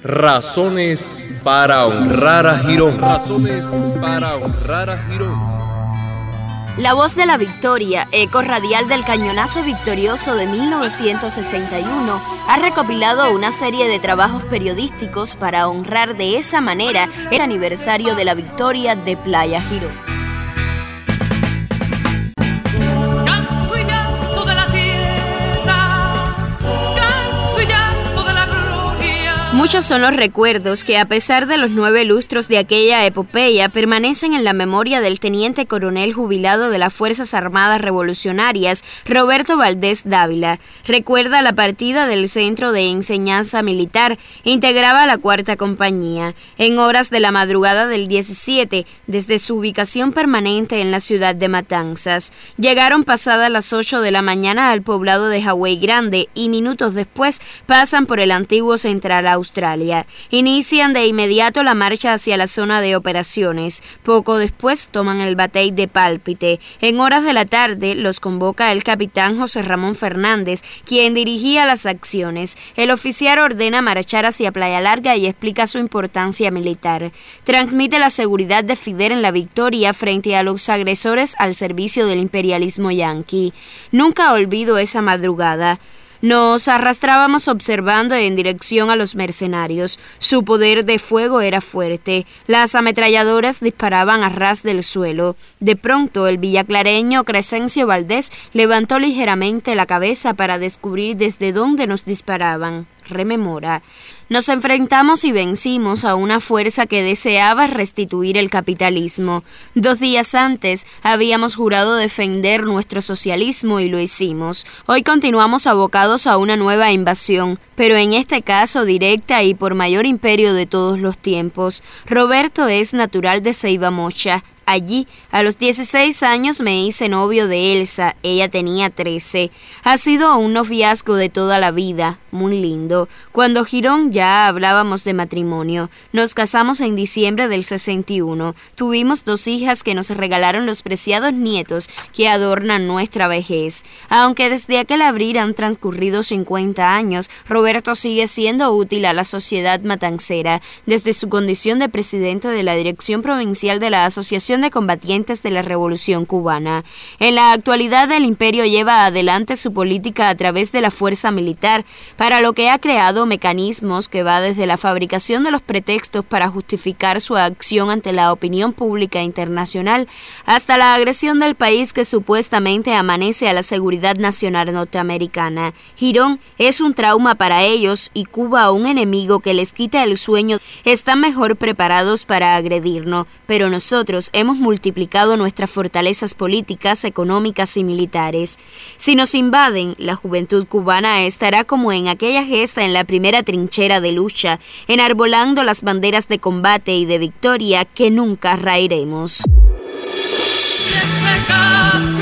Razones para honrar a Girón. Razones para honrar a Girón. La Voz de la Victoria, eco radial del cañonazo victorioso de 1961, ha recopilado una serie de trabajos periodísticos para honrar de esa manera el aniversario de la victoria de Playa Girón. Muchos son los recuerdos que, a pesar de los 9 lustros de aquella epopeya, permanecen en la memoria del teniente coronel jubilado de las Fuerzas Armadas Revolucionarias, Roberto Valdés Dávila. Recuerda la partida del Centro de Enseñanza Militar, integraba la 4ª Compañía. En horas de la madrugada del 17, desde su ubicación permanente en la ciudad de Matanzas, llegaron pasadas las 8 de la mañana al poblado de Hawái Grande y minutos después pasan por el antiguo Central Australia. Inician de inmediato la marcha hacia la zona de operaciones. Poco después toman el batey de Pálpite. En horas de la tarde los convoca el capitán José Ramón Fernández, quien dirigía las acciones. El oficial ordena marchar hacia Playa Larga y explica su importancia militar. Transmite la seguridad de Fidel en la victoria frente a los agresores al servicio del imperialismo yanqui. Nunca olvido esa madrugada. Nos arrastrábamos observando en dirección a los mercenarios. Su poder de fuego era fuerte. Las ametralladoras disparaban a ras del suelo. De pronto, el villaclareño Crescencio Valdés levantó ligeramente la cabeza para descubrir desde dónde nos disparaban. Rememora. Nos enfrentamos y vencimos a una fuerza que deseaba restituir el capitalismo. 2 días antes habíamos jurado defender nuestro socialismo y lo hicimos. Hoy continuamos abocados a una nueva invasión, pero en este caso directa y por mayor imperio de todos los tiempos. Roberto es natural de Ceiba Mocha. Allí, a los 16 años me hice novio de Elsa, ella tenía 13. Ha sido un noviazgo de toda la vida, muy lindo. Cuando Girón ya hablábamos de matrimonio. Nos casamos en diciembre del 61. Tuvimos 2 hijas que nos regalaron los preciados nietos que adornan nuestra vejez. Aunque desde aquel abril han transcurrido 50 años, Roberto sigue siendo útil a la sociedad matancera, desde su condición de presidente de la Dirección Provincial de la Asociación de Combatientes de la Revolución Cubana. En la actualidad, el imperio lleva adelante su política a través de la fuerza militar, para lo que ha creado mecanismos que va desde la fabricación de los pretextos para justificar su acción ante la opinión pública internacional hasta la agresión del país que supuestamente amanece a la seguridad nacional norteamericana. Girón es un trauma para ellos y Cuba un enemigo que les quita el sueño. Están mejor preparados para agredirnos, pero nosotros hemos multiplicado nuestras fortalezas políticas, económicas y militares. Si nos invaden, la juventud cubana estará como en aquella gesta en la primera trinchera de lucha, enarbolando las banderas de combate y de victoria que nunca raeremos.